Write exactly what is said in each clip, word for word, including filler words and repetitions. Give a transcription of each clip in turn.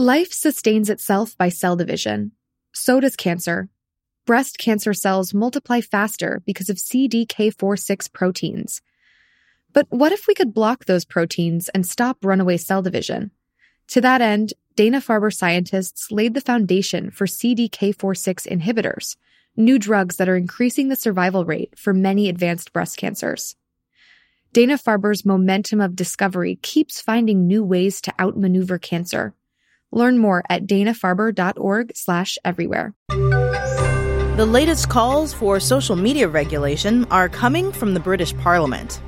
Life sustains itself by cell division. So does cancer. Breast cancer cells multiply faster because of C D K four six proteins. But what if we could block those proteins and stop runaway cell division? To that end, Dana-Farber scientists laid the foundation for C D K four six inhibitors, new drugs that are increasing the survival rate for many advanced breast cancers. Dana-Farber's momentum of discovery keeps finding new ways to outmaneuver cancer. Learn more at danafarber.org slash everywhere. The latest calls for social media regulation are coming from the British Parliament.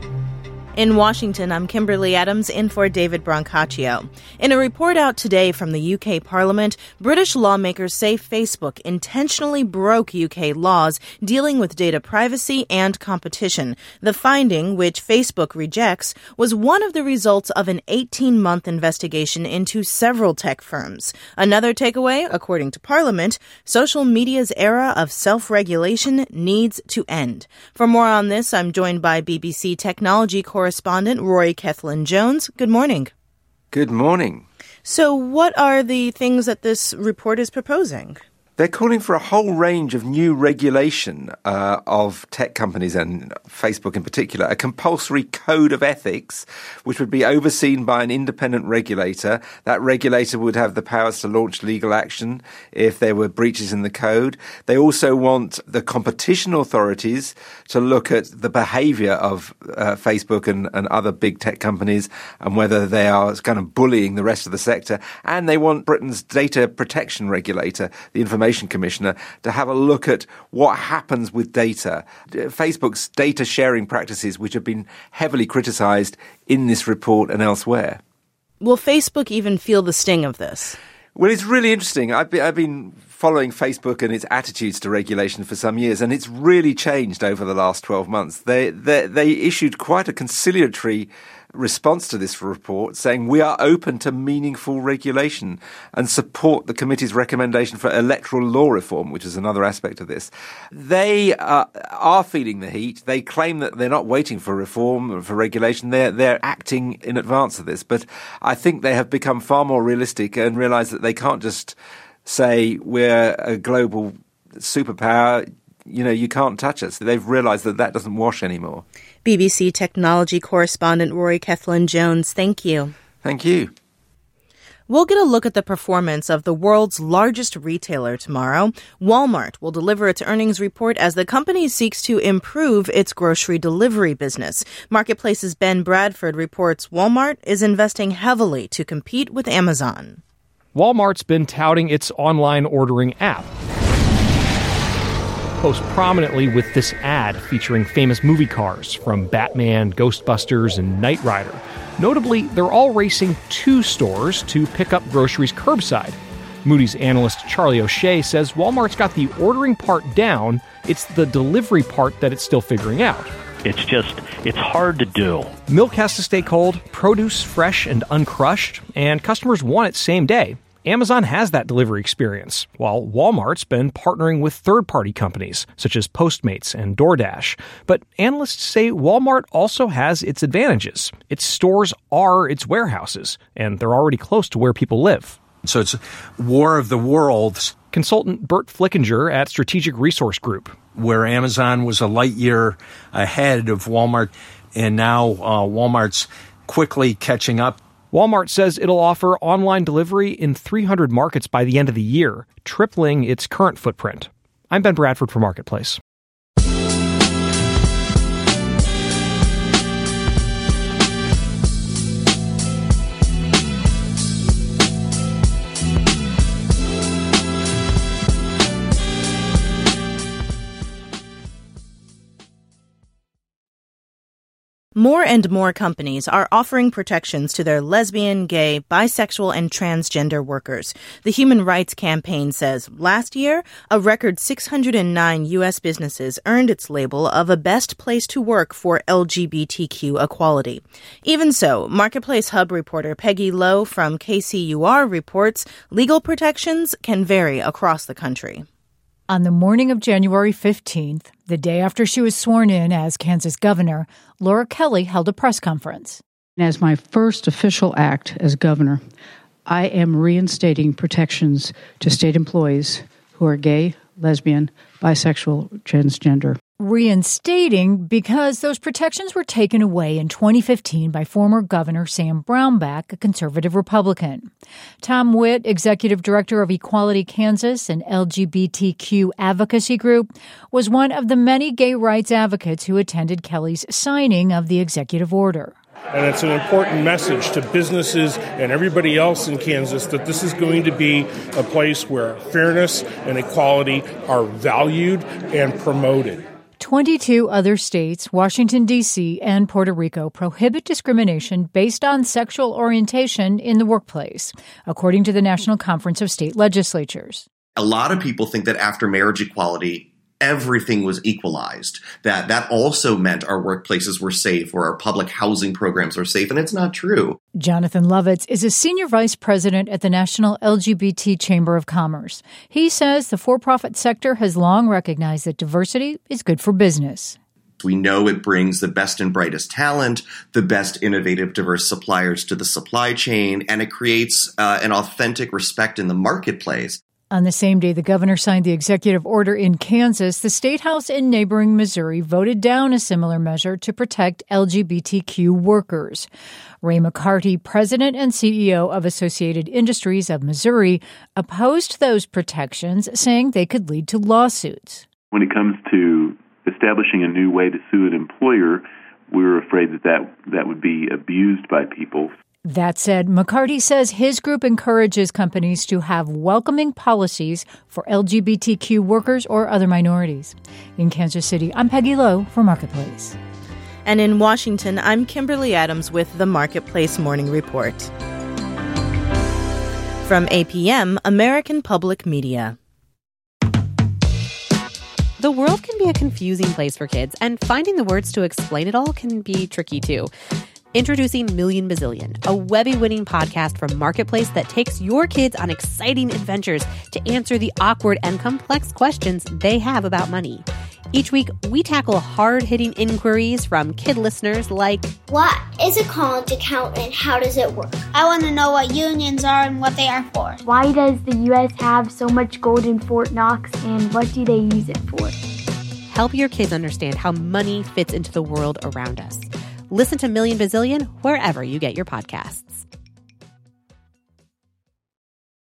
In Washington, I'm Kimberly Adams, in for David Brancaccio. In a report out today from the U K Parliament, British lawmakers say Facebook intentionally broke U K laws dealing with data privacy and competition. The finding, which Facebook rejects, was one of the results of an eighteen-month investigation into several tech firms. Another takeaway, according to Parliament, social media's era of self-regulation needs to end. For more on this, I'm joined by B B C technology correspondent Correspondent Rory Cellan-Jones. Good morning. Good morning. So what are the things that this report is proposing? They're calling for a whole range of new regulation uh, of tech companies and Facebook in particular, a compulsory code of ethics, which would be overseen by an independent regulator. That regulator would have the powers to launch legal action if there were breaches in the code. They also want the competition authorities to look at the behavior of uh, Facebook and, and other big tech companies and whether they are kind of bullying the rest of the sector. And they want Britain's data protection regulator, the Information Commissioner, to have a look at what happens with data. Facebook's data sharing practices, which have been heavily criticised in this report and elsewhere. Will Facebook even feel the sting of this? Well, it's really interesting. I've been, I've been following Facebook and its attitudes to regulation for some years, and it's really changed over the last twelve months. They, they, they issued quite a conciliatory response to this report, saying we are open to meaningful regulation and support the committee's recommendation for electoral law reform, which is another aspect of this. They uh, are feeling the heat. They claim that they're not waiting for reform or for regulation. They're, they're acting in advance of this. But I think they have become far more realistic and realise that they can't just say we're a global superpower. You know, you can't touch us. They've realised that that doesn't wash anymore. B B C technology correspondent Rory Cellan-Jones, thank you. Thank you. We'll get a look at the performance of the world's largest retailer tomorrow. Walmart will deliver its earnings report as the company seeks to improve its grocery delivery business. Marketplace's Ben Bradford reports Walmart is investing heavily to compete with Amazon. Walmart's been touting its online ordering app, most prominently with this ad featuring famous movie cars from Batman, Ghostbusters, and Knight Rider. Notably, they're all racing two stores to pick up groceries curbside. Moody's analyst Charlie O'Shea says Walmart's got the ordering part down. It's the delivery part that it's still figuring out. It's just, it's hard to do. Milk has to stay cold, produce fresh and uncrushed, and customers want it same day. Amazon has that delivery experience, while Walmart's been partnering with third-party companies, such as Postmates and DoorDash. But analysts say Walmart also has its advantages. Its stores are its warehouses, and they're already close to where people live. So it's war of the worlds. Consultant Bert Flickinger at Strategic Resource Group. Where Amazon was a light year ahead of Walmart, and now uh, Walmart's quickly catching up. Walmart says it'll offer online delivery in three hundred markets by the end of the year, tripling its current footprint. I'm Ben Bradford for Marketplace. More and more companies are offering protections to their lesbian, gay, bisexual, and transgender workers. The Human Rights Campaign says last year, a record six hundred nine U S businesses earned its label of a best place to work for L G B T Q equality. Even so, Marketplace Hub reporter Peggy Lowe from K C U R reports legal protections can vary across the country. On the morning of January fifteenth, the day after she was sworn in as Kansas governor, Laura Kelly held a press conference. As my first official act as governor, I am reinstating protections to state employees who are gay, lesbian, bisexual, transgender. Reinstating because those protections were taken away in twenty fifteen by former Governor Sam Brownback, a conservative Republican. Tom Witt, executive director of Equality Kansas, an L G B T Q advocacy group, was one of the many gay rights advocates who attended Kelly's signing of the executive order. And it's an important message to businesses and everybody else in Kansas that this is going to be a place where fairness and equality are valued and promoted. twenty-two other states, Washington, D C, and Puerto Rico prohibit discrimination based on sexual orientation in the workplace, according to the National Conference of State Legislatures. A lot of people think that after marriage equality, everything was equalized, that that also meant our workplaces were safe or our public housing programs were safe, and it's not true. Jonathan Lovitz is a senior vice president at the National L G B T Chamber of Commerce. He says the for-profit sector has long recognized that diversity is good for business. We know it brings the best and brightest talent, the best innovative, diverse suppliers to the supply chain, and it creates uh, an authentic respect in the marketplace. On the same day the governor signed the executive order in Kansas, the State House in neighboring Missouri voted down a similar measure to protect L G B T Q workers. Ray McCarty, president and C E O of Associated Industries of Missouri, opposed those protections, saying they could lead to lawsuits. When it comes to establishing a new way to sue an employer, we were afraid that that, that would be abused by people. That said, McCarty says his group encourages companies to have welcoming policies for L G B T Q workers or other minorities. In Kansas City, I'm Peggy Lowe for Marketplace. And in Washington, I'm Kimberly Adams with the Marketplace Morning Report. From A P M, American Public Media. The world can be a confusing place for kids, and finding the words to explain it all can be tricky too. Introducing Million Bazillion, a Webby-winning podcast from Marketplace that takes your kids on exciting adventures to answer the awkward and complex questions they have about money. Each week, we tackle hard-hitting inquiries from kid listeners like, what is a college account and how does it work? I want to know what unions are and what they are for. Why does the U S have so much gold in Fort Knox and what do they use it for? Help your kids understand how money fits into the world around us. Listen to Million Bazillion wherever you get your podcasts.